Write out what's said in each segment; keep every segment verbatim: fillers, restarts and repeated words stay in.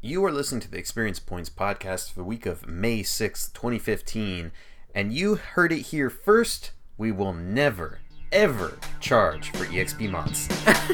You are listening to the Experience Points podcast for the week of May sixth, twenty fifteen, and you heard it here first. We will never, ever charge for E X P mods.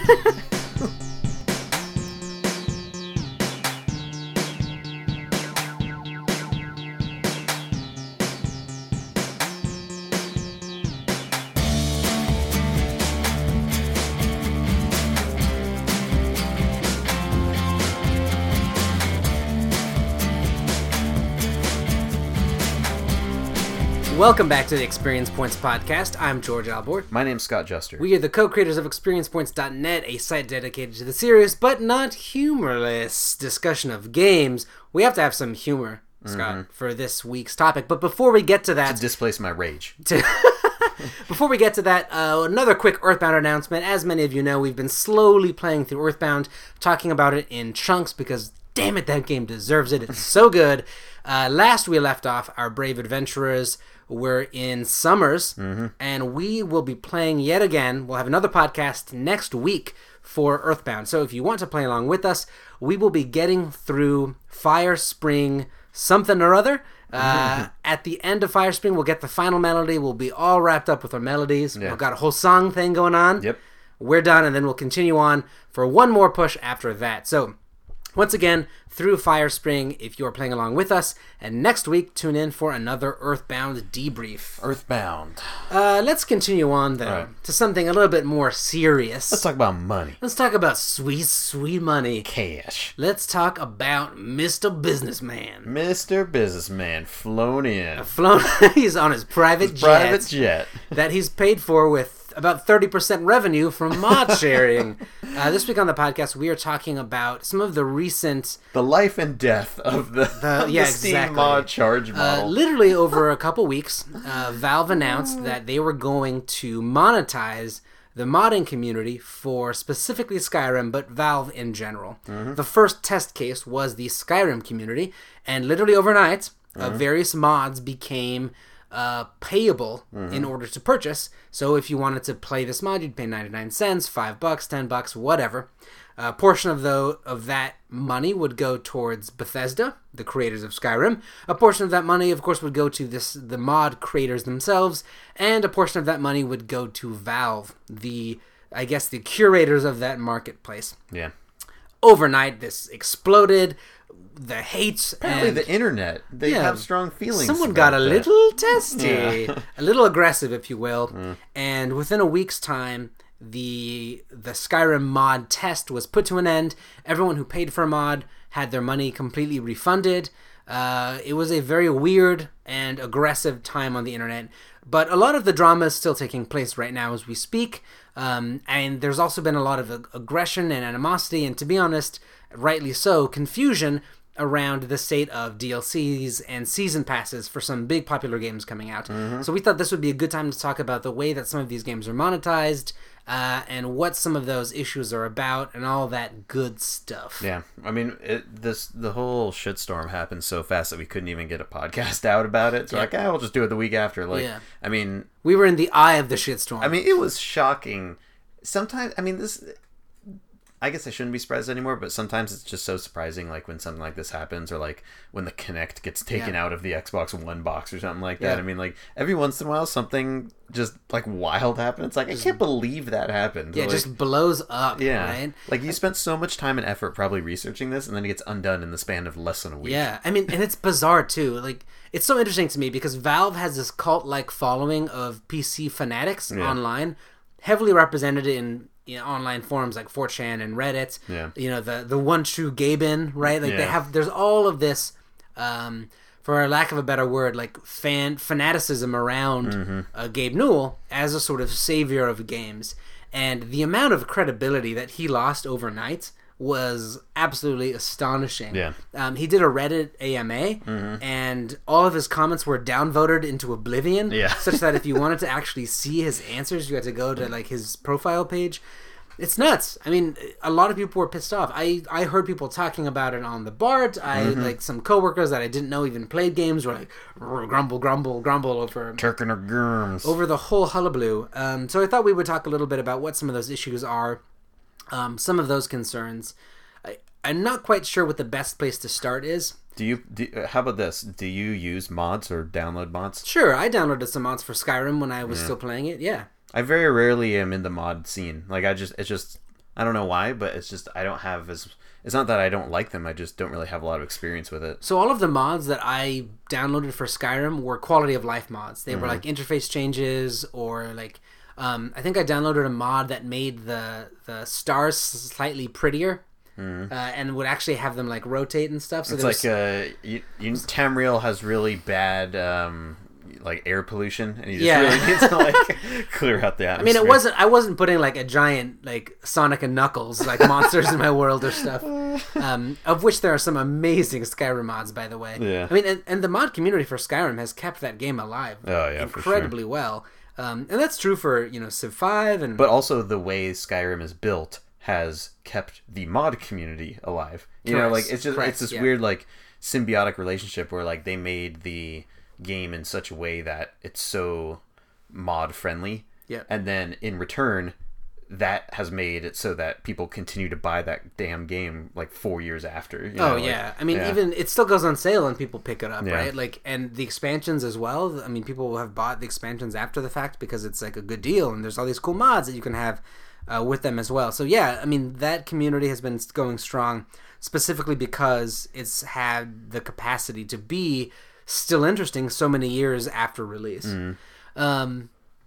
Welcome back to the Experience Points podcast. I'm George Albort. My name's Scott Juster. We are the co-creators of Experience Points dot net, a site dedicated to the serious but not humorless discussion of games. We have to have some humor, Scott, mm-hmm. for this week's topic. But before we get to that... To displace my rage. To Before we get to that, uh, another quick Earthbound announcement. As many of you know, we've been slowly playing through Earthbound, talking about it in chunks because, damn it, that game deserves it. It's so good. Uh, last we left off, our brave adventurers were in Summers, mm-hmm. and we will be playing yet again. We'll have another podcast next week for Earthbound. So if you want to play along with us, we will be getting through Fire Spring something or other. Uh, mm-hmm. At the end of Fire Spring, we'll get the final melody. We'll be all wrapped up with our melodies. Yeah. We've got a whole song thing going on. Yep. We're done, and then we'll continue on for one more push after that. So once again, through Fire Spring, if you're playing along with us. And next week, tune in for another Earthbound debrief. Earthbound. Uh, let's continue on, though, right. to something a little bit more serious. Let's talk about money. Let's talk about sweet, sweet money. Cash. Let's talk about Mister Businessman. Mister Businessman, flown in. Uh, flown. He's on his private his jet. Private jet. That he's paid for with about thirty percent revenue from mod sharing. uh, this week on the podcast, we are talking about some of the recent... The life and death of the, the, of yeah, the Steam exactly. mod charge model. Uh, literally over a couple weeks, uh, Valve announced that they were going to monetize the modding community for specifically Skyrim, but Valve in general. Mm-hmm. The first test case was the Skyrim community, and literally overnight, mm-hmm. uh, various mods became... Uh, payable mm-hmm. in order to purchase. So if you wanted to play this mod, you'd pay ninety-nine cents, five bucks, ten bucks, whatever. A portion of the of that money would go towards Bethesda, the creators of Skyrim. A portion of that money, of course, would go to this the mod creators themselves, and a portion of that money would go to Valve, the I guess the curators of that marketplace. Yeah. Overnight, this exploded. The hates apparently and, the internet they yeah, have strong feelings. Someone got a that. little testy, yeah. a little aggressive, if you will. Mm. And within a week's time, the the Skyrim mod test was put to an end. Everyone who paid for a mod had their money completely refunded. Uh, it was a very weird and aggressive time on the internet. But a lot of the drama is still taking place right now as we speak. Um, and there's also been a lot of ag- aggression and animosity, and to be honest, rightly so, confusion around the state of D L Cs and season passes for some big popular games coming out. Mm-hmm. So we thought this would be a good time to talk about the way that some of these games are monetized, uh, and what some of those issues are about, and all that good stuff. Yeah, I mean, it, this the whole shitstorm happened so fast that we couldn't even get a podcast out about it. So yeah. like, ah, we'll just do it the week after. Like, yeah. I mean, we were in the eye of the shitstorm. I mean, it was shocking. Sometimes, I mean, this. I guess I shouldn't be surprised anymore, but sometimes it's just so surprising, like when something like this happens, or like when the Kinect gets taken yeah. out of the Xbox One box or something like that. Yeah. I mean, like every once in a while, something just like wild happens. It's like just, I can't believe that happened. Yeah, it like, just blows up. Yeah, right? Like you spent so much time and effort probably researching this, and then it gets undone in the span of less than a week. Yeah, I mean, and it's bizarre too. Like it's so interesting to me because Valve has this cult-like following of P C fanatics yeah. online, heavily represented in. You know, online forums like four chan and Reddit, yeah. you know, the the one true Gaben, right? Like yeah. they have, there's all of this, um, for lack of a better word, like fan fanaticism around mm-hmm. uh, Gabe Newell as a sort of savior of games, and the amount of credibility that he lost overnight was absolutely astonishing. Yeah. Um, he did a Reddit A M A, mm-hmm. and all of his comments were downvoted into oblivion, yeah. such that if you wanted to actually see his answers, you had to go to like his profile page. It's nuts. I mean, a lot of people were pissed off. I, I heard people talking about it on the BART. I mm-hmm. like some coworkers that I didn't know even played games were like grumble, grumble, grumble over Turkin or Germs over the whole hullabaloo. Um, so I thought we would talk a little bit about what some of those issues are, um, some of those concerns. I, I'm not quite sure what the best place to start is. Do you? Do, how about this? Do you use mods or download mods? Sure, I downloaded some mods for Skyrim when I was yeah. still playing it. Yeah. I very rarely am in the mod scene. Like I just, it's just, I don't know why, but it's just I don't have as. It's not that I don't like them. I just don't really have a lot of experience with it. So all of the mods that I downloaded for Skyrim were quality of life mods. They mm-hmm. were like interface changes or like. Um, I think I downloaded a mod that made the the stars slightly prettier. Mm-hmm. Uh, and would actually have them like rotate and stuff. So it's like was... uh, you, you, Tamriel has really bad um, like air pollution, and you just yeah. really need to like clear out the atmosphere. I mean, it wasn't. I wasn't putting like a giant like Sonic and Knuckles like monsters in my world or stuff. Um, of which there are some amazing Skyrim mods, by the way. Yeah. I mean, and, and the mod community for Skyrim has kept that game alive. Oh yeah, incredibly for sure. well. Um, and that's true for you know Civ five and. But also the way Skyrim is built has kept the mod community alive. You Correct. know, like it's just Correct. it's this yeah. weird like symbiotic relationship where like they made the game in such a way that it's so mod friendly. Yeah. And then in return, that has made it so that people continue to buy that damn game like four years after. You know, oh yeah, like, I mean yeah. even it still goes on sale and people pick it up, yeah. right? Like and the expansions as well. I mean, people will have bought the expansions after the fact because it's like a good deal and there's all these cool mods that you can have. Uh, with them as well. So yeah, I mean, that community has been going strong specifically because it's had the capacity to be still interesting so many years after release. Mm. Um,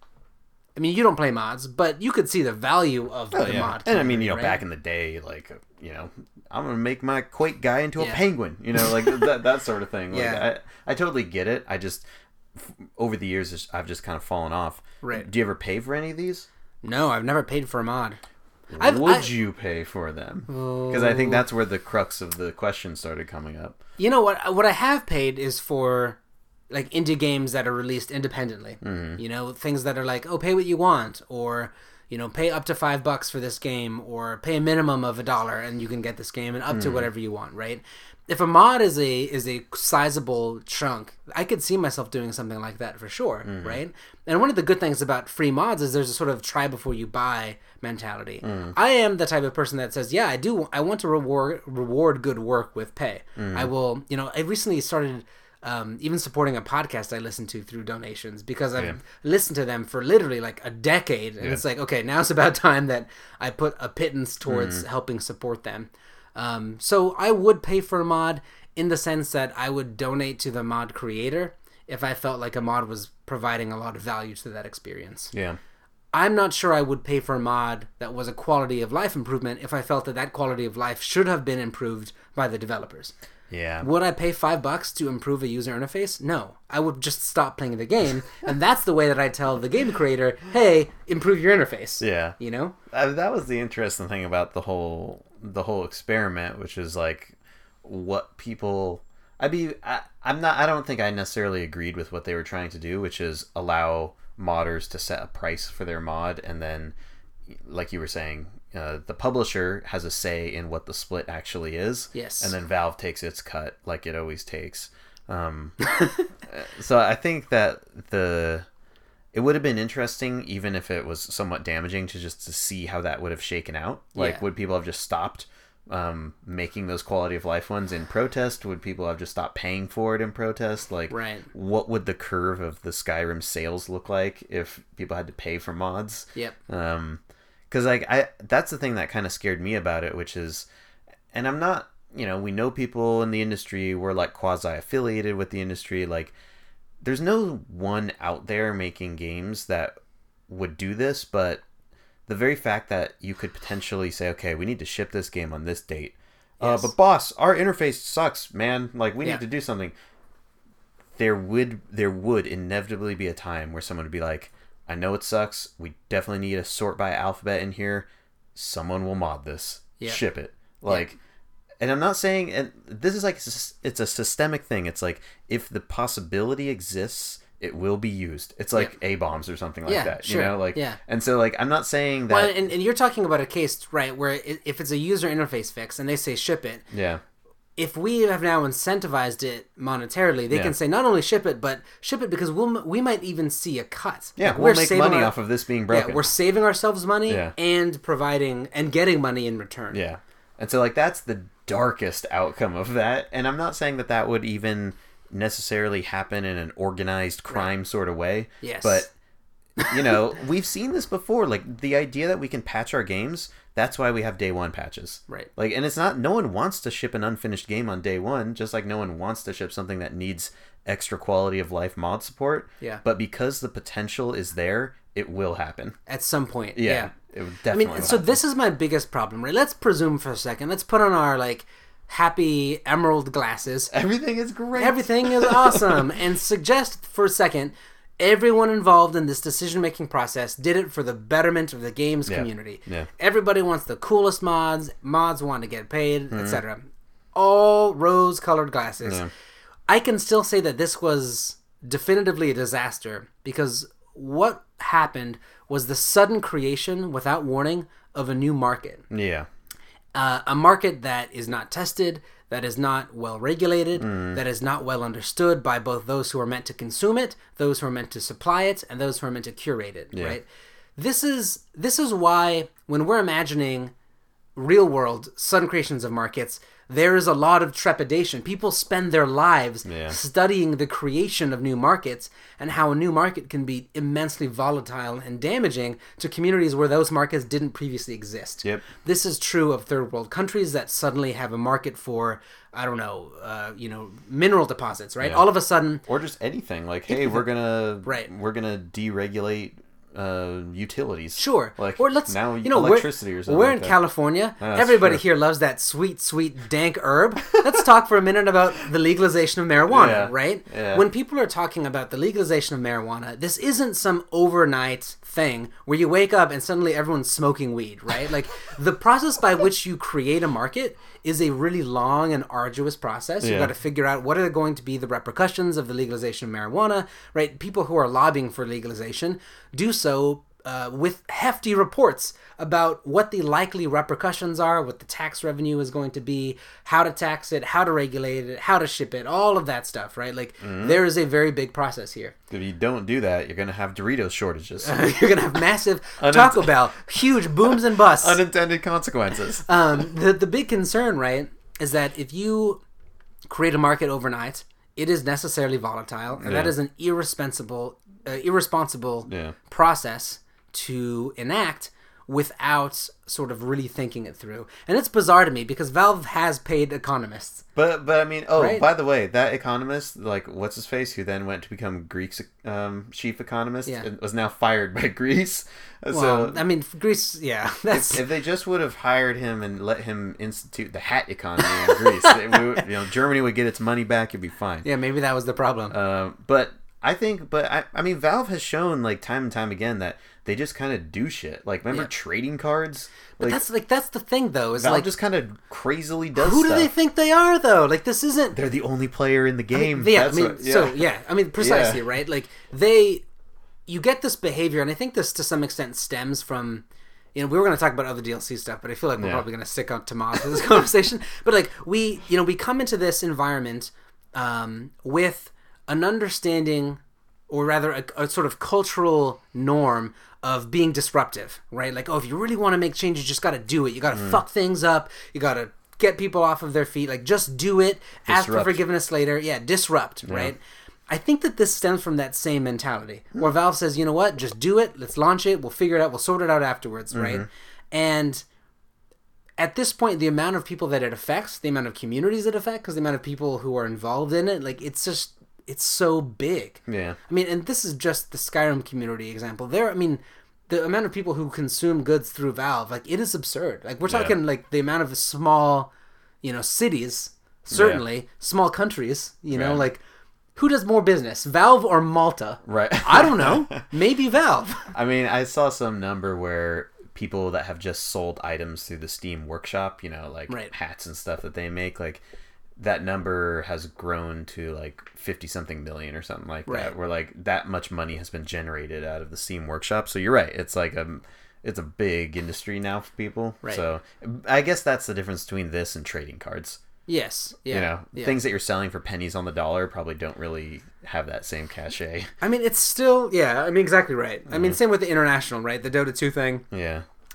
I mean, you don't play mods, but you could see the value of oh, the yeah. mod. And I mean, you know, right? back in the day, like, you know, I'm going to make my Quake guy into yeah. a penguin, you know, like that, that sort of thing. Like, yeah. I, I totally get it. I just, over the years, I've just kind of fallen off. Right. Do you ever pay for any of these? No, I've never paid for a mod. I've, Would I, you pay for them? Because I think that's where the crux of the question started coming up. You know what? What I have paid is for like indie games that are released independently. Mm-hmm. You know, things that are like, oh, pay what you want, or you know, pay up to five bucks for this game, or pay a minimum of a dollar and you can get this game, and up mm. to whatever you want, right? If a mod is a is a sizable chunk, I could see myself doing something like that for sure, mm. right? And one of the good things about free mods is there's a sort of try before you buy mentality. Mm. I am the type of person that says, yeah, I do. I want to reward reward good work with pay. Mm. I will, you know, I recently started um, even supporting a podcast I listen to through donations because I've yeah. listened to them for literally like a decade, and yeah. it's like, okay, now it's about time that I put a pittance towards mm. helping support them. Um, so I would pay for a mod in the sense that I would donate to the mod creator if I felt like a mod was providing a lot of value to that experience. Yeah. I'm not sure I would pay for a mod that was a quality of life improvement if I felt that that quality of life should have been improved by the developers. Yeah. Would I pay five bucks to improve a user interface? No. I would just stop playing the game, and that's the way that I tell the game creator, hey, improve your interface. Yeah. You know? Uh, that was the interesting thing about the whole the whole experiment, which is like what people... I be I, I'm not. I don't think I necessarily agreed with what they were trying to do, which is allow modders to set a price for their mod, and then, like you were saying, uh, the publisher has a say in what the split actually is. Yes. And then Valve takes its cut, like it always takes. Um, so I think that the it would have been interesting, even if it was somewhat damaging, to just to see how that would have shaken out. Like, yeah. would people have just stopped um making those quality of life ones in protest? Would people have just stopped paying for it in protest? Like, right. what would the curve of the Skyrim sales look like if people had to pay for mods? Yep. Um, because like I that's the thing that kind of scared me about it, which is, and I'm not, you know, we know people in the industry, we're like quasi affiliated with the industry. Like, there's no one out there making games that would do this, but the very fact that you could potentially say, okay, we need to ship this game on this date. Yes. Uh, but boss, our interface sucks, man. Like, we yeah. need to do something. There would there would inevitably be a time where someone would be like, I know it sucks. We definitely need a sort by alphabet in here. Someone will mod this. Yeah. Ship it. Like, yeah. And I'm not saying, and this is like, it's a systemic thing. It's like, if the possibility exists, it will be used. It's like yep. A-bombs or something like yeah, that, sure. you know? Like, yeah. And so, like, I'm not saying that... Well, and, and you're talking about a case, right, where if it's a user interface fix and they say ship it, yeah. if we have now incentivized it monetarily, they yeah. can say not only ship it, but ship it because we'll, we might even see a cut. Yeah, like, we'll make money our, off of this being broken. Yeah, we're saving ourselves money yeah. and providing, and getting money in return. Yeah. And so, like, that's the darkest outcome of that. And I'm not saying that that would even necessarily happen in an organized crime right. sort of way. Yes. But, you know, we've seen this before. Like, the idea that we can patch our games, that's why we have day one patches. Right. Like, and it's not, no one wants to ship an unfinished game on day one, just like no one wants to ship something that needs extra quality of life mod support. Yeah. But because the potential is there, it will happen. At some point. Yeah. yeah. It would definitely I mean, so happen. this is my biggest problem, right? Let's presume for a second. Let's put on our, like, happy emerald glasses. Everything is great. Everything is awesome. And suggest for a second, everyone involved in this decision-making process did it for the betterment of the games yeah. community. Yeah. Everybody wants the coolest mods. Mods want to get paid, mm-hmm. et cetera. All rose-colored glasses. Yeah. I can still say that this was definitively a disaster because what happened was the sudden creation, without warning, of a new market. Yeah. Uh, a market that is not tested, that is not well regulated, mm. that is not well understood by both those who are meant to consume it, those who are meant to supply it, and those who are meant to curate it, yeah. right? This is this is why when we're imagining real world sudden creations of markets, there is a lot of trepidation. People spend their lives yeah. studying the creation of new markets and how a new market can be immensely volatile and damaging to communities where those markets didn't previously exist. Yep. This is true of third world countries that suddenly have a market for, I don't know, uh, you know, mineral deposits, right? Yeah. All of a sudden, or just anything like, hey, we're gonna right. we're gonna deregulate uh, utilities. Sure. Like, or let's, now you know, electricity we're, or something We're like in that. California. Oh, Everybody true. here loves that sweet, sweet, dank herb. Let's talk for a minute about the legalization of marijuana, Yeah. right? Yeah. When people are talking about the legalization of marijuana, this isn't some overnight thing where you wake up and suddenly everyone's smoking weed, right? Like, the process by which you create a market is a really long and arduous process. You've Yeah. got to figure out what are going to be the repercussions of the legalization of marijuana, right? People who are lobbying for legalization do so Uh, with hefty reports about what the likely repercussions are, what the tax revenue is going to be, how to tax it, how to regulate it, how to ship it, all of that stuff, right? Like, mm-hmm. there is a very big process here. If you don't do that, you're going to have Doritos shortages. You're going to have massive Taco Bell, huge booms and busts. Unintended consequences. um, the, the big concern, right, is that if you create a market overnight, it is necessarily volatile, and yeah. that is an irresponsible, uh, irresponsible yeah. process to enact without sort of really thinking it through. And it's bizarre to me because Valve has paid economists. But but I mean, oh, right? by the way, that economist, like, what's his face, who then went to become Greece's um, chief economist, Yeah. and was now fired by Greece. Well, So I mean, Greece, yeah. That's... if, if they just would have hired him and let him institute the hat economy in Greece, it would, you know, Germany would get its money back. It'd be fine. Yeah, maybe that was the problem. Uh, but I think, but I, I mean, Valve has shown, like, time and time again that they just kind of do shit. Like, remember Yeah. trading cards? But Like, that's like that's the thing, though. Is Valve like just kind of crazily does who do stuff. they think they are, though? Like, this isn't. They're the only player in the game. I mean, yeah, That's I mean, what- yeah. so yeah, I mean, precisely, Yeah. right? Like, they, you get this behavior, and I think this to some extent stems from, you know, we were going to talk about other D L C stuff, but I feel like we're Yeah. probably going to stick out to mods for this conversation. But like, we, you know, we come into this environment um, with an understanding, or rather, a, a sort of cultural norm of being disruptive, right? Like, oh, if you really want to make changes, you just got to do it. You got to Mm. fuck things up. You got to get people off of their feet. Like, just do it. Ask for Disrupt. forgiveness later. Yeah, disrupt, right? I think that this stems from that same mentality where Valve says, you know what, just do it. Let's launch it. We'll figure it out. We'll sort it out afterwards, Mm-hmm. right? And at this point, the amount of people that it affects, the amount of communities it affects, because the amount of people who are involved in it, like, it's just, it's so big. Yeah. I mean, and this is just the Skyrim community example. There, I mean, the amount of people who consume goods through Valve, like, it is absurd. Like, we're Yeah. talking, like, the amount of small, you know, cities, certainly, small countries, you know, Right. like, who does more business, Valve or Malta? Right. I don't know. Maybe Valve. I mean, I saw some number where people that have just sold items through the Steam Workshop, you know, like Right. hats and stuff that they make, like, that number has grown to like fifty something million or something like Right. that, where like that much money has been generated out of the Steam Workshop. So you're right. It's like a, it's a big industry now for people. Right. So I guess that's the difference between this and trading cards. Yes. Yeah. You know, yeah. things that you're selling for pennies on the dollar probably don't really have that same cachet. I mean, it's still, yeah, I mean, exactly right. I mean, same with the international, right? The Dota two thing. Yeah.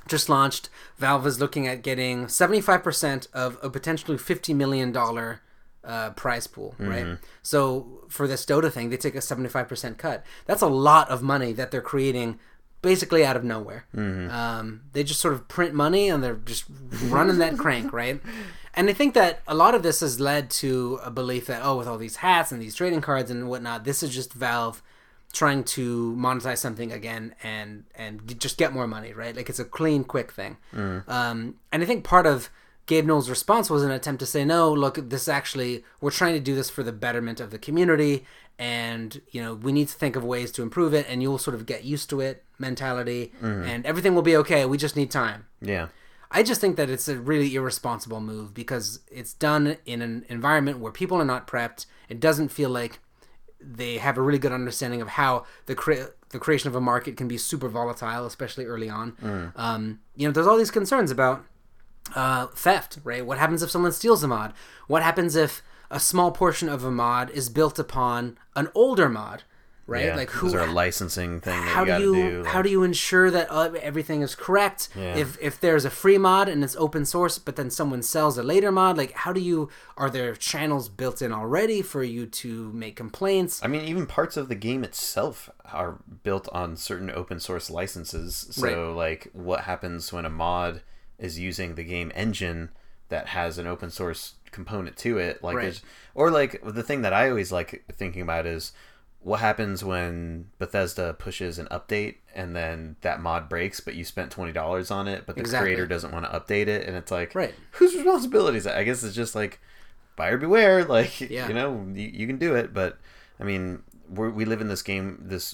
just launched. Valve is looking at getting seventy-five percent of a potentially fifty million dollars uh, prize pool, right? Mm-hmm. So for this Dota thing, they take a seventy-five percent cut. That's a lot of money that they're creating basically out of nowhere. Mm-hmm. Um, they just sort of print money and they're just running that crank, right? And I think that a lot of this has led to a belief that, oh, with all these hats and these trading cards and whatnot, this is just Valve trying to monetize something again and and just get more money, right? Like it's a clean, quick thing. Mm. Um, and I think part of Gabe Newell's response was an attempt to say, no, look, this actually, we're trying to do this for the betterment of the community, and you know we need to think of ways to improve it, and you'll sort of get used to it mentality, mm. and everything will be okay. We just need time. Yeah. I just think that it's a really irresponsible move because it's done in an environment where people are not prepped. It doesn't feel like they have a really good understanding of how the cre- the creation of a market can be super volatile, especially early on. Mm. Um, you know, there's all these concerns about uh, theft, right? What happens if someone steals a mod? What happens if a small portion of a mod is built upon an older mod? Right, yeah. like who? Is there a licensing thing that how you got to do you do? Like... how do you ensure that uh, everything is correct? Yeah. If if there's a free mod and it's open source, but then someone sells a later mod, like how do you? Are there channels built in already for you to make complaints? I mean, even parts of the game itself are built on certain open source licenses. So, right. like, what happens when a mod is using the game engine that has an open source component to it? Like, right. or like the thing that I always like thinking about is, what happens when Bethesda pushes an update and then that mod breaks, but you spent twenty dollars on it, but the exactly. creator doesn't want to update it, and it's like, right. whose responsibility is that? I guess it's just like, buyer beware. Like, yeah. you know, you, you can do it, but I mean, we're, we live in this game, this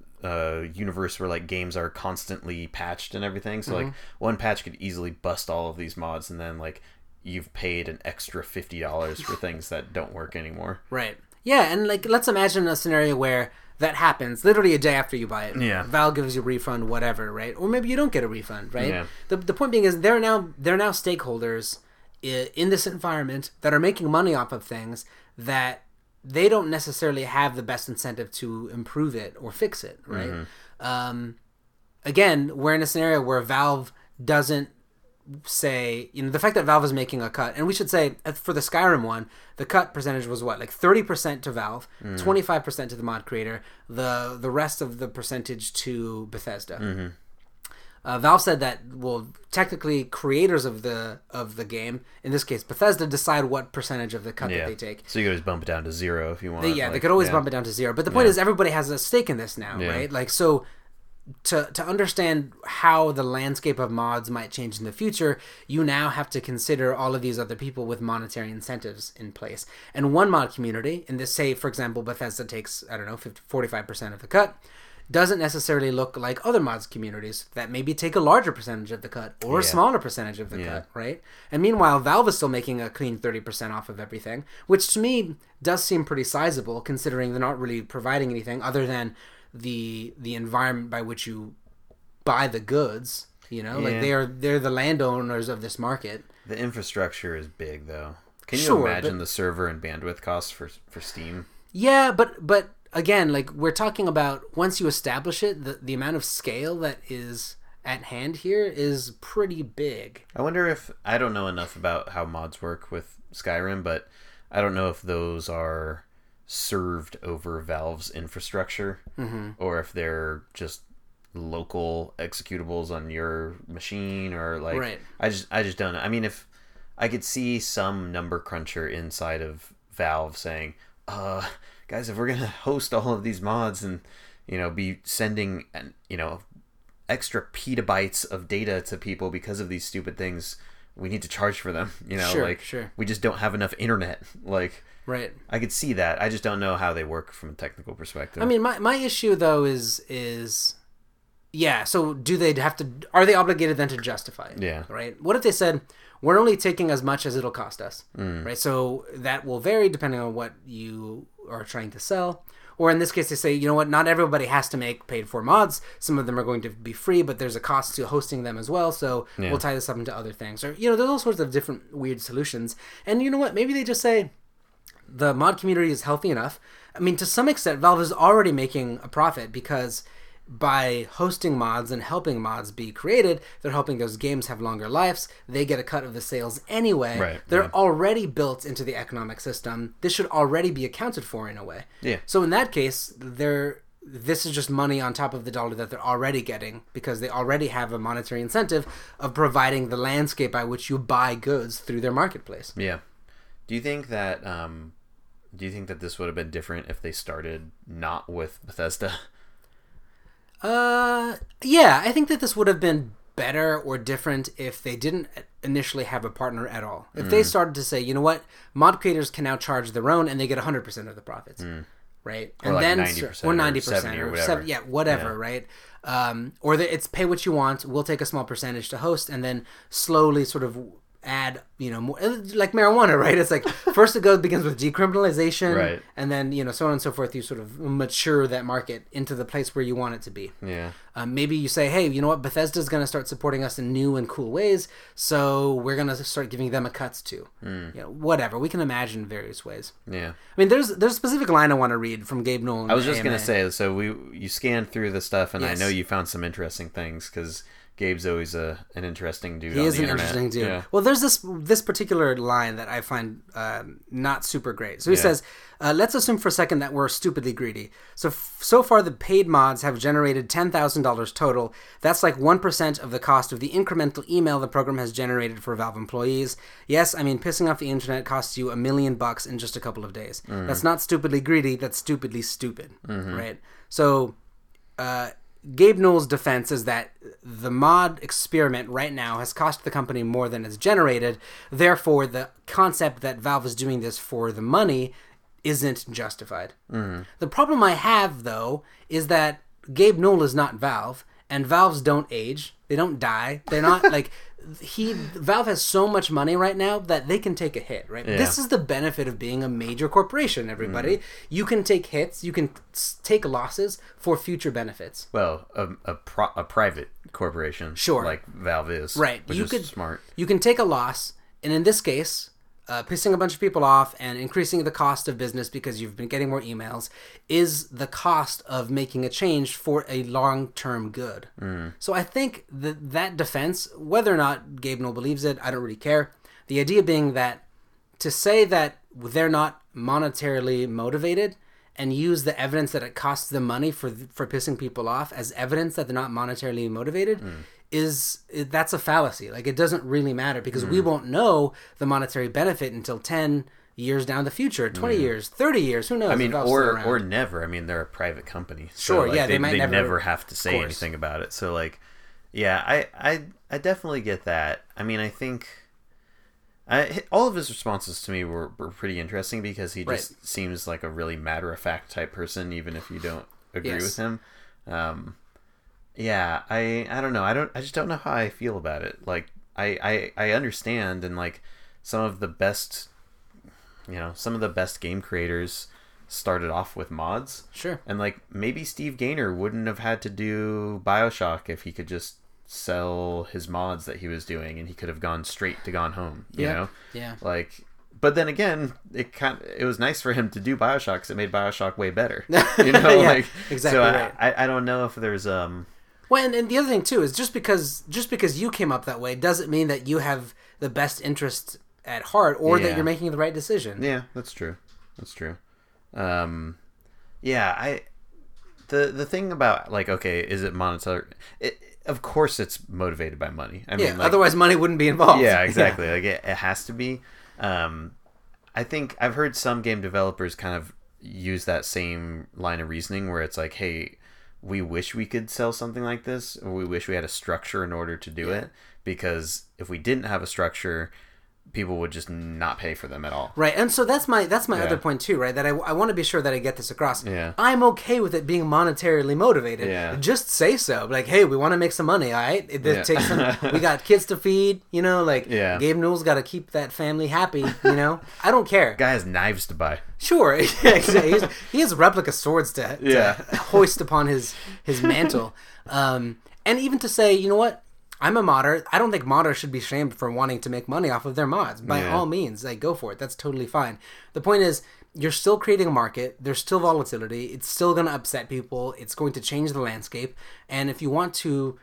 uh, universe where like games are constantly patched and everything. So mm-hmm. like one patch could easily bust all of these mods, and then like you've paid an extra fifty dollars for things that don't work anymore. Right. Yeah, and like let's imagine a scenario where that happens literally a day after you buy it. Yeah. Valve gives you a refund, whatever, right? Or maybe you don't get a refund, right? Yeah. The the point being is they're now they're now stakeholders in this environment that are making money off of things that they don't necessarily have the best incentive to improve it or fix it, right? Mm-hmm. Um, again, we're in a scenario where Valve doesn't say, you know, the fact that Valve is making a cut, and we should say for the Skyrim one, the cut percentage was what, like thirty percent to Valve, mm. twenty-five percent to the mod creator, the the rest of the percentage to Bethesda. Mm-hmm. Uh, Valve said that, well, technically creators of the of the game, in this case Bethesda, decide what percentage of the cut yeah. that they take. So you could always bump it down to zero if you want. They, yeah, like, they could always yeah. bump it down to zero. But the point yeah. is, everybody has a stake in this now, yeah. right? Like, so to to understand how the landscape of mods might change in the future, you now have to consider all of these other people with monetary incentives in place. And one mod community, in this, say, for example, Bethesda takes, I don't know, fifty, forty-five percent of the cut, doesn't necessarily look like other mods communities that maybe take a larger percentage of the cut or yeah. a smaller percentage of the yeah. cut, right? And meanwhile, Valve is still making a clean thirty percent off of everything, which to me does seem pretty sizable considering they're not really providing anything other than the the environment by which you buy the goods, you know, yeah. like they are they're the landowners of this market. The infrastructure is big, though. Can you sure, imagine but, the server and bandwidth costs for for Steam? Yeah, but but again, like we're talking about once you establish it, the the amount of scale that is at hand here is pretty big. I wonder if I don't know enough about how mods work with Skyrim, but I don't know if those are served over Valve's infrastructure, mm-hmm. or if they're just local executables on your machine, or like right. I just I just don't know. I mean, if I could see some number cruncher inside of Valve saying, uh guys, if we're gonna host all of these mods and, you know, be sending, you know, extra petabytes of data to people because of these stupid things, we need to charge for them, you know, sure, like sure. we just don't have enough internet. Like, right. I could see that. I just don't know how they work from a technical perspective. I mean, my, my issue though is is yeah, so do they have to, are they obligated then to justify it? Yeah. Right? What if they said, we're only taking as much as it'll cost us, mm. right? So that will vary depending on what you are trying to sell. Or in this case, they say, you know what, not everybody has to make paid for mods. Some of them are going to be free, but there's a cost to hosting them as well. So yeah. we'll tie this up into other things. Or, you know, there's all sorts of different weird solutions. And you know what, maybe they just say the mod community is healthy enough. I mean, to some extent, Valve is already making a profit because by hosting mods and helping mods be created, they're helping those games have longer lives. They get a cut of the sales anyway. Right, they're yeah. already built into the economic system. This should already be accounted for in a way. Yeah. So in that case, they're this is just money on top of the dollar that they're already getting because they already have a monetary incentive of providing the landscape by which you buy goods through their marketplace. Yeah. Do you think that um, do you think that this would have been different if they started not with Bethesda? Uh, yeah, I think that this would have been better or different if they didn't initially have a partner at all. If mm. they started to say, you know what, mod creators can now charge their own and they get one hundred percent of the profits. Mm. Right, or and like then ninety percent or ninety percent or, or whatever. seventy, yeah, whatever. Yeah. Right, um, or the, it's pay what you want. We'll take a small percentage to host, and then slowly sort of add, you know, more like marijuana. Right, it's like first it goes begins with decriminalization, right, and then you know so on and so forth. You sort of mature that market into the place where you want it to be. Yeah. Um, maybe you say, hey, you know what, Bethesda's going to start supporting us in new and cool ways, so we're going to start giving them a cut too. Mm. You know, whatever. We can imagine various ways. Yeah. I mean, there's there's a specific line I want to read from Gabe Newell. I was just going to say, so we you scanned through the stuff, and yes. I know you found some interesting things, because Gabe's always a an interesting dude. He on is the an internet. interesting dude. Yeah. Well, there's this this particular line that I find um, not super great. So he Yeah. says, uh, "Let's assume for a second that we're stupidly greedy. So f- so far, the paid mods have generated ten thousand dollars total. That's like one percent of the cost of the incremental email the program has generated for Valve employees. Yes, I mean pissing off the internet costs you a million bucks in just a couple of days. Mm-hmm. That's not stupidly greedy. That's stupidly stupid, mm-hmm. right? So." Uh, Gabe Newell's defense is that the mod experiment right now has cost the company more than it's generated. Therefore, the concept that Valve is doing this for the money isn't justified. Mm-hmm. The problem I have, though, is that Gabe Newell is not Valve, and Valves don't age. They don't die. They're not like... He Valve has so much money right now that they can take a hit, right? Yeah. This is the benefit of being a major corporation, everybody. Mm. You can take hits, you can take losses for future benefits. Well, a a, pro, a private corporation, sure, like Valve is, right? Which you is could smart. You can take a loss, and in this case, uh, pissing a bunch of people off and increasing the cost of business because you've been getting more emails is the cost of making a change for a long-term good. Mm. So I think that that defense, whether or not Gabe Newell believes it, I don't really care. The idea being that to say that they're not monetarily motivated and use the evidence that it costs them money for for pissing people off as evidence that they're not monetarily motivated mm. is that's a fallacy. Like, it doesn't really matter because mm. we won't know the monetary benefit until ten years down the future, twenty mm. years, thirty years, who knows? I mean, or or never. I mean, they're a private company. So sure, like, yeah, they, they might they never, never have to say anything about it. So like, yeah, I I I definitely get that. I mean, I think I, all of his responses to me were, were pretty interesting because he just right. seems like a really matter-of-fact type person, even if you don't agree yes. with him. Um, yeah, I I don't know. I don't. I just don't know how I feel about it. Like, I, I, I understand, and like some of the best, you know, some of the best game creators started off with mods. Sure. And like maybe Steve Gaynor wouldn't have had to do BioShock if he could just sell his mods that he was doing, and he could have gone straight to Gone Home. You yeah. know. Yeah. Like. But then again, it kind of, it was nice for him to do BioShock because it made BioShock way better. You know, yeah, like exactly so right. I, I I don't know if there's um. Well, and, and the other thing too is just because just because you came up that way doesn't mean that you have the best interest at heart or yeah. that you're making the right decision. Yeah, that's true. That's true. Um, yeah, I the the thing about like okay, is it monetary? It, of course, it's motivated by money. I yeah, mean, like, otherwise money wouldn't be involved. Yeah, exactly. Yeah. Like it, it has to be. Um, I think I've heard some game developers kind of use that same line of reasoning where it's like, hey, we wish we could sell something like this, or we wish we had a structure in order to do yeah. it, because if we didn't have a structure, people would just not pay for them at all. Right, and so that's my that's my yeah. other point too, right? That I, I want to be sure that I get this across. Yeah. I'm okay with it being monetarily motivated. Yeah. Just say so. Like, hey, we want to make some money, all right? It, it Yeah. takes some, we got kids to feed, you know, like Yeah. Gabe Newell's got to keep that family happy, you know? I don't care. Guy has knives to buy. Sure, yeah, exactly. He's, he has replica swords to, to Yeah. hoist upon his, his mantle. Um, and even to say, you know what? I'm a modder. I don't think modders should be shamed for wanting to make money off of their mods. By Yeah. all means, like, go for it. That's totally fine. The point is, you're still creating a market. There's still volatility. It's still going to upset people. It's going to change the landscape. And if you want to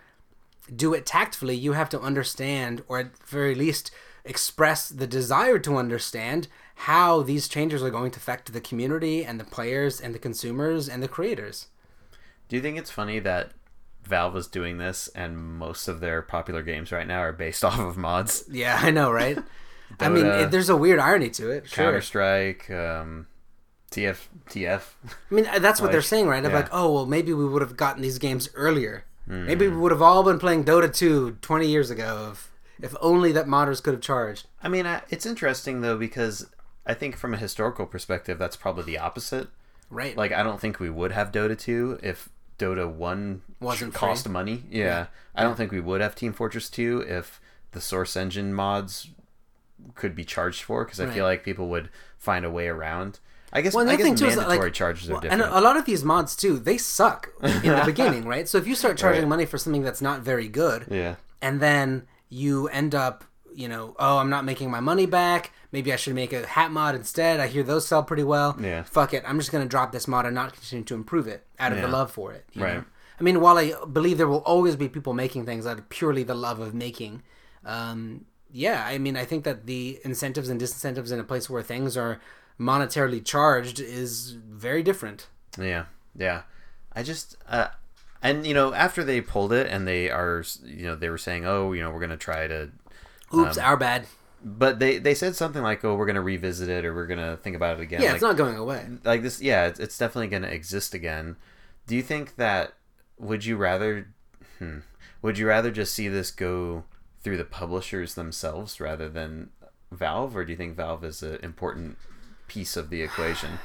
do it tactfully, you have to understand, or at the very least express the desire to understand how these changes are going to affect the community and the players and the consumers and the creators. Do you think it's funny that Valve is doing this and most of their popular games right now are based off of mods? Yeah, I know, right? I mean, it, there's a weird irony to it. Sure. Counter-Strike, um, T F, T F. I mean, that's what like, they're saying, right? Of yeah. like, oh, well, maybe we would have gotten these games earlier. Mm. Maybe we would have all been playing Dota two twenty years ago if, if only that modders could have charged. I mean, I, it's interesting, though, because I think from a historical perspective, that's probably the opposite. Right. Like, I don't think we would have Dota two if Dota one wasn't cost free. money. Yeah. yeah. I don't think we would have Team Fortress two if the Source Engine mods could be charged for, because I right. feel like people would find a way around. I guess, well, I guess thing too mandatory is, like, charges are well, different. And a lot of these mods, too, they suck in the beginning, right? So if you start charging right. money for something that's not very good, yeah. and then you end up, you know, oh, I'm not making my money back, maybe I should make a hat mod instead, I hear those sell pretty well, yeah. fuck it, I'm just going to drop this mod and not continue to improve it out of yeah. the love for it. You right. know? I mean, while I believe there will always be people making things out of purely the love of making, um, yeah, I mean, I think that the incentives and disincentives in a place where things are monetarily charged is very different. Yeah, yeah. I just, uh, and you know, after they pulled it and they are, you know, they were saying, oh, you know, we're going to try to... Oops, um, our bad. But they, they said something like, oh, we're going to revisit it or we're going to think about it again. Yeah, like, it's not going away. Like this, yeah, it's, it's definitely going to exist again. Do you think that, would you rather, hmm, would you rather just see this go through the publishers themselves rather than Valve, or do you think Valve is an important piece of the equation?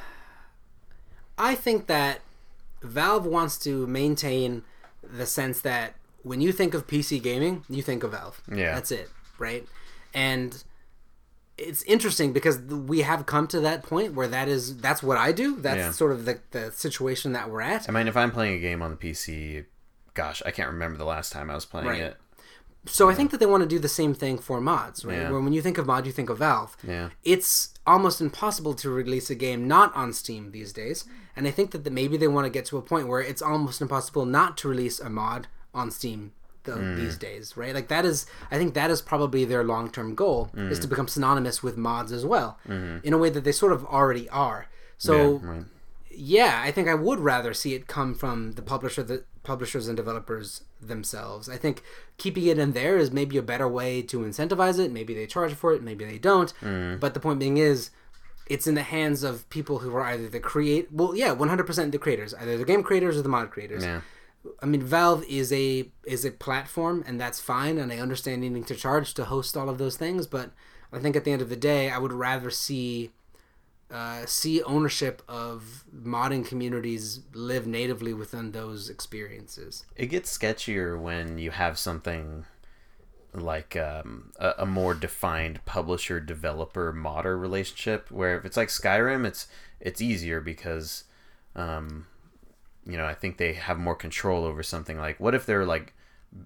I think that Valve wants to maintain the sense that when you think of P C gaming, you think of Valve. Yeah. That's it, right? And it's interesting because we have come to that point where that is that's what I do. That's yeah. sort of the, the situation that we're at. I mean, if I'm playing a game on the P C, gosh, I can't remember the last time I was playing right. it. So I think that they want to do the same thing for mods, right? Yeah. Where when you think of mod, you think of Valve. Yeah. It's almost impossible to release a game not on Steam these days, and I think that the, maybe they want to get to a point where it's almost impossible not to release a mod on Steam the, mm. these days, right? Like that is, I think that is probably their long-term goal, mm. is to become synonymous with mods as well, mm-hmm. in a way that they sort of already are. So, yeah, right. yeah, I think I would rather see it come from the publisher, the publishers and developers themselves. I think keeping it in there is maybe a better way to incentivize it. Maybe they charge for it, maybe they don't. Mm. But the point being is, it's in the hands of people who are either the create, well, yeah, one hundred percent the creators, either the game creators or the mod creators. Yeah. I mean, Valve is a is a platform, and that's fine, and I understand needing to charge to host all of those things, but I think at the end of the day, I would rather see uh, see ownership of modding communities live natively within those experiences. It gets sketchier when you have something like um, a, a more defined publisher-developer-modder relationship, where if it's like Skyrim, it's it's easier because... Um, you know, I think they have more control over something like, what if they're like,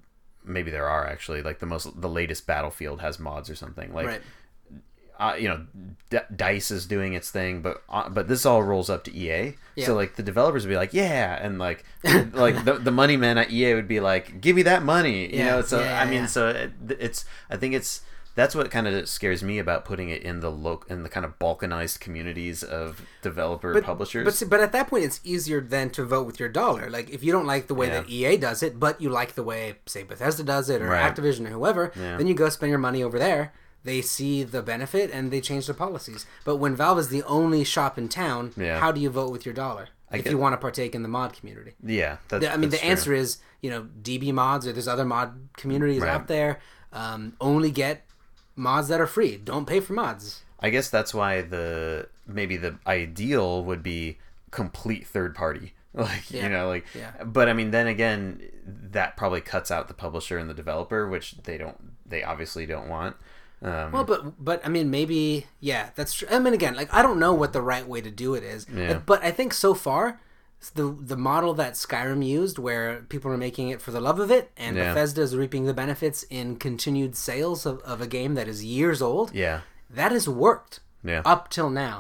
maybe there are actually, like the most, the latest Battlefield has mods or something. Like, right. uh, you know, D- DICE is doing its thing, but uh, but this all rolls up to E A. Yeah. So like the developers would be like, yeah, and like like the the money men at E A would be like, give me that money, you yeah. know. So yeah, I mean, yeah. so it, it's I think it's. That's what kind of scares me about putting it in the lo- in the kind of balkanized communities of developer but, publishers. But but at that point, it's easier than to vote with your dollar. Like if you don't like the way yeah. that E A does it, but you like the way, say, Bethesda does it or right. Activision or whoever, yeah. then you go spend your money over there. They see the benefit and they change their policies. But when Valve is the only shop in town, yeah. how do you vote with your dollar I if get... you want to partake in the mod community? Yeah, that, I mean, the true. answer is, you know, D B mods or there's other mod communities right. out there. Um, only get mods that are free. Don't pay for mods. I guess that's why the maybe the ideal would be complete third party. Like, yeah. you know, like, yeah. but I mean, then again, that probably cuts out the publisher and the developer, which they don't, they obviously don't want. Um, well, but, but I mean, maybe, yeah, that's true. I mean, again, like, I don't know what the right way to do it is, yeah. but I think so far, the the model that Skyrim used, where people are making it for the love of it, and yeah. Bethesda is reaping the benefits in continued sales of, of a game that is years old, yeah, that has worked yeah. up till now.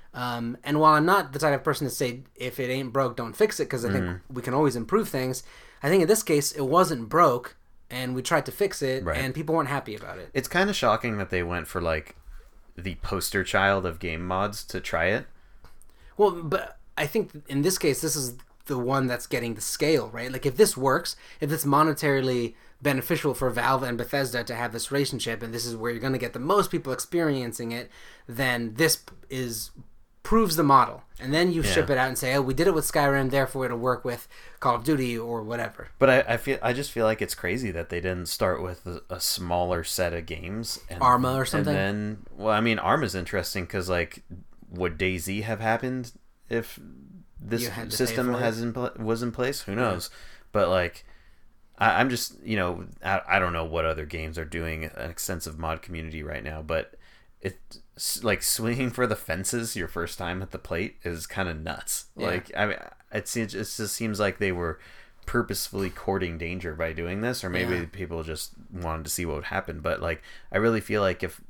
Um, and while I'm not the type of person to say if it ain't broke, don't fix it, because I think mm. we can always improve things, I think in this case it wasn't broke, and we tried to fix it, right. and people weren't happy about it. It's kind of shocking that they went for like the poster child of game mods to try it. Well, but I think in this case this is the one that's getting the scale, right? Like if this works, if it's monetarily beneficial for Valve and Bethesda to have this relationship, and this is where you're going to get the most people experiencing it, then this is proves the model, and then you yeah. ship it out and say, oh, we did it with Skyrim, therefore it'll work with Call of Duty or whatever. But I, I feel I just feel like it's crazy that they didn't start with a, a smaller set of games, and, Arma or something. And then, well, I mean, Arma's interesting because, like, would DayZ have happened if this system has in, was in place? Who knows? Yeah. But like, I, I'm just, you know, I, I don't know what other games are doing an extensive mod community right now, but it's like swinging for the fences your first time at the plate is kind of nuts. Yeah. Like, I mean, it seems it just seems like they were purposefully courting danger by doing this, or maybe yeah. people just wanted to see what would happen. But like, I really feel like if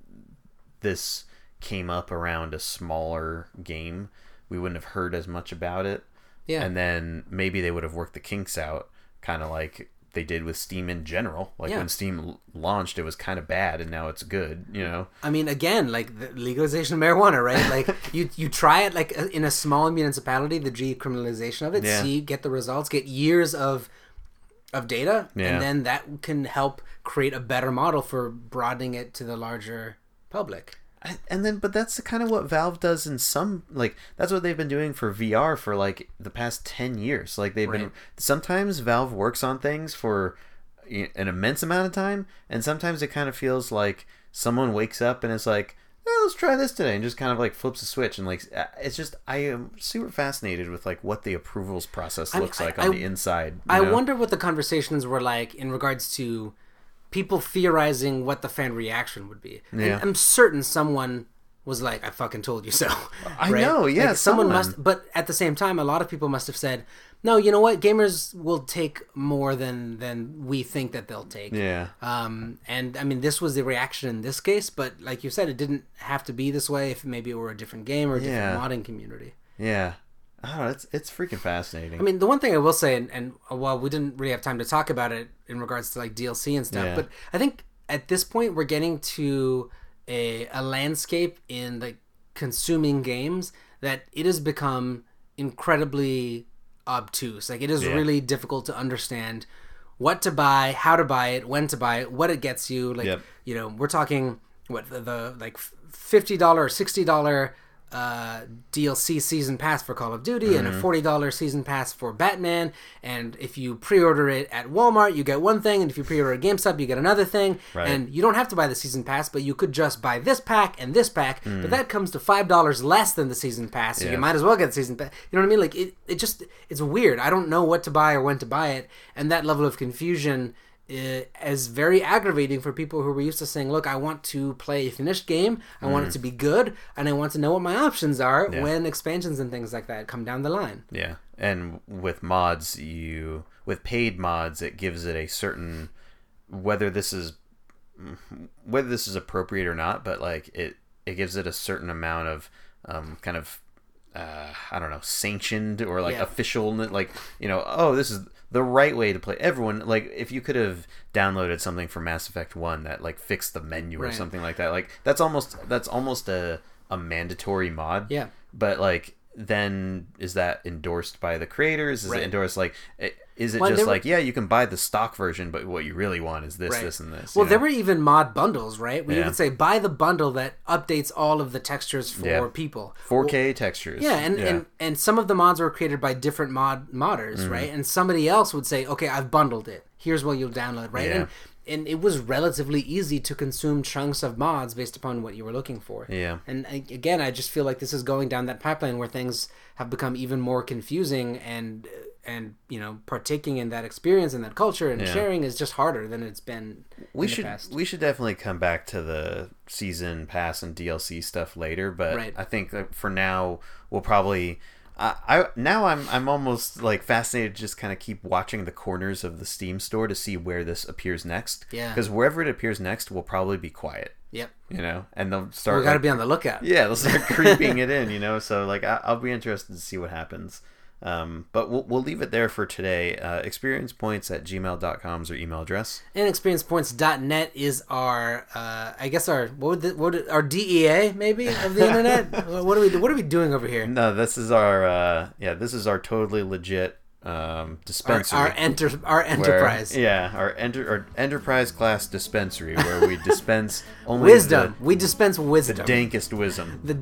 this came up around a smaller game, we wouldn't have heard as much about it. Yeah, and then maybe they would have worked the kinks out, kind of like they did with Steam in general. Like yeah. when Steam launched, it was kind of bad, and now it's good, you know? I mean, again, like the legalization of marijuana, right? Like you you try it like in a small municipality, the decriminalization of it, yeah. see, get the results, get years of of data, yeah. and then that can help create a better model for broadening it to the larger public. I, and then, but that's kind of what Valve does in some, like, that's what they've been doing for V R for, like, the past ten years. Like, they've right. been, sometimes Valve works on things for an immense amount of time, and sometimes it kind of feels like someone wakes up and is like, eh, let's try this today, and just kind of, like, flips a switch, and, like, it's just, I am super fascinated with, like, what the approvals process I looks mean, like I, on I, the inside. I know? wonder what the conversations were like in regards to people theorizing what the fan reaction would be. Yeah. And I'm certain someone was like, I fucking told you so. I right? know, yeah. Like someone must, but at the same time, a lot of people must have said, no, you know what? Gamers will take more than, than we think that they'll take. Yeah. Um, and I mean, this was the reaction in this case, but like you said, it didn't have to be this way if maybe it were a different game or a yeah. different modding community. Yeah. Oh, it's it's freaking fascinating. I mean, the one thing I will say, and, and while we didn't really have time to talk about it in regards to like D L C and stuff, yeah. but I think at this point we're getting to a a landscape in like consuming games that it has become incredibly obtuse. Like it is yeah. really difficult to understand what to buy, how to buy it, when to buy it, what it gets you. Like yep. you know, we're talking what the, the like fifty dollars or sixty dollars uh D L C season pass for Call of Duty mm-hmm. and a forty dollars season pass for Batman, and if you pre-order it at Walmart you get one thing, and if you pre-order at GameStop you get another thing, right. and you don't have to buy the season pass, but you could just buy this pack and this pack, mm. but that comes to five dollars less than the season pass, so yeah. you might as well get the season pass. You know what I mean? Like it, it just it's weird. I don't know what to buy or when to buy it, and that level of confusion is very aggravating for people who were used to saying, look, I want to play a finished game, I mm. want it to be good, and I want to know what my options are yeah. when expansions and things like that come down the line. Yeah, and with mods, you with paid mods, it gives it a certain, whether this is whether this is appropriate or not, but like it it gives it a certain amount of um, kind of uh, I don't know, sanctioned or like yeah. official, like, you know, oh, this is the right way to play. Everyone, like, if you could have downloaded something from Mass Effect one that like fixed the menu right. or something like that, like that's almost that's almost a a mandatory mod. Yeah. But like, then is that endorsed by the creators? Is right. it endorsed like? Is it well, just like, were... yeah, you can buy the stock version, but what you really want is this, right. this, and this? Well, know? there were even mod bundles, right? Where yeah. you could say, buy the bundle that updates all of the textures for yeah. people. four K well, textures. Yeah, and, yeah. and and some of the mods were created by different mod modders, mm-hmm. right? And somebody else would say, okay, I've bundled it. Here's what you'll download, right? Yeah. And, and it was relatively easy to consume chunks of mods based upon what you were looking for. Yeah. And again, I just feel like this is going down that pipeline where things have become even more confusing, and and you know, partaking in that experience and that culture and yeah. sharing is just harder than it's been we in should the past. We should definitely come back to the season pass and D L C stuff later, but right. I think that for now we'll probably I, I now I'm I'm almost like fascinated to just kind of keep watching the corners of the Steam store to see where this appears next. Yeah. Because wherever it appears next will probably be quiet. Yep. You know, and they'll start. We got to like, be on the lookout. Yeah, they'll start creeping it in. You know, so like I, I'll be interested to see what happens. Um, but we'll we'll leave it there for today. Uh, experiencepoints at gmail dot com is our email address. And experiencepoints dot net is our, uh, I guess our what would the, what would, our D E A maybe of the internet. What are we what are we doing over here? No, this is our uh, yeah, this is our totally legit um, dispensary. Our, our enter our enterprise. Where, yeah, our enter our enterprise class dispensary where we dispense only wisdom. The, we dispense wisdom. The dankest wisdom. The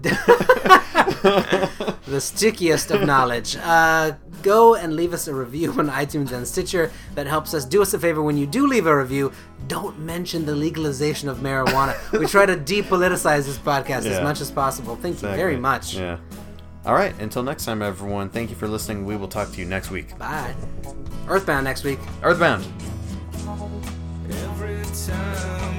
the stickiest of knowledge. Uh, go and leave us a review on iTunes and Stitcher. That helps us. Do us a favor when you do leave a review. Don't mention the legalization of marijuana. We try to depoliticize this podcast yeah. as much as possible. Thank exactly. you very much. Yeah. All right. Until next time, everyone. Thank you for listening. We will talk to you next week. Bye. Earthbound next week. Earthbound. Every time